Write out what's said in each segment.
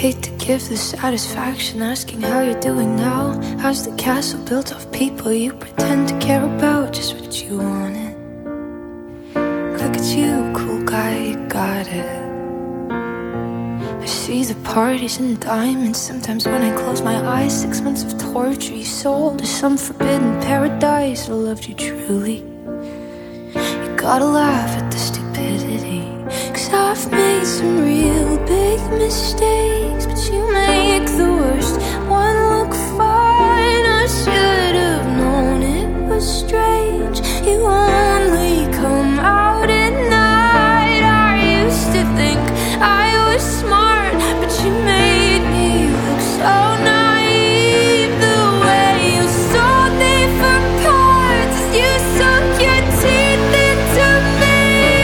hate to give the satisfaction asking how you're doing now. How's the castle built of people you pretend to care about? Just what you wanted. Look at you, cool guy, you got it. I see the parties and diamonds. Sometimes when I close my eyes, 6 months of torture you sold to some forbidden paradise. I loved you truly. You gotta laugh at the stupidity, 'cause I've made some real big mistakes, but you make the worst one look fine. I should have known it was strange. You only come out at night. I used to think I was smart, but you made me look so naive. The way you sold me for parts, you sunk your teeth into me.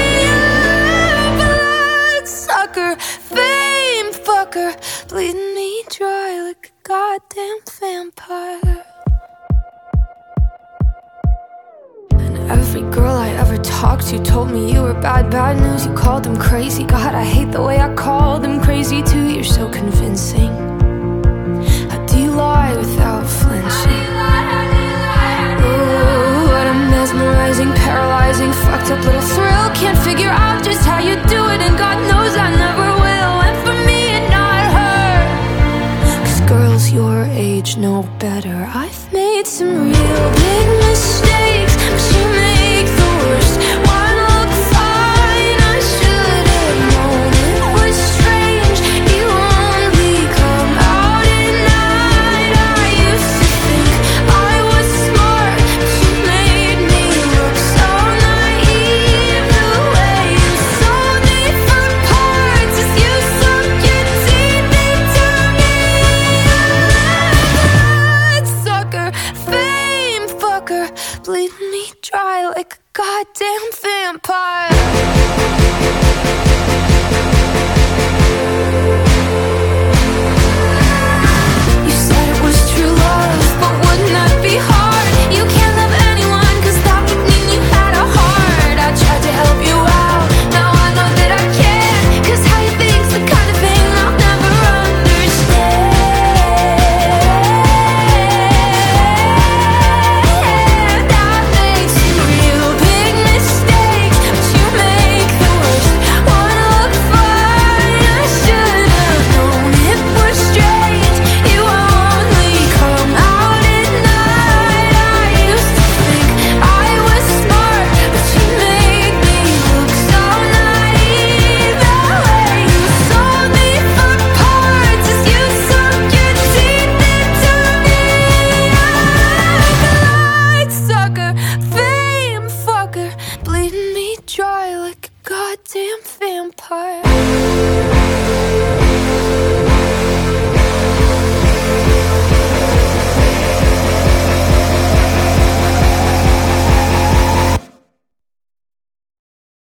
Bloodsucker, fame fucker, bleeding me dry like a goddamn vampire. And every girl I ever talked to told me you were bad, bad news. You called them crazy. God, I hate the way I called them crazy too. You're so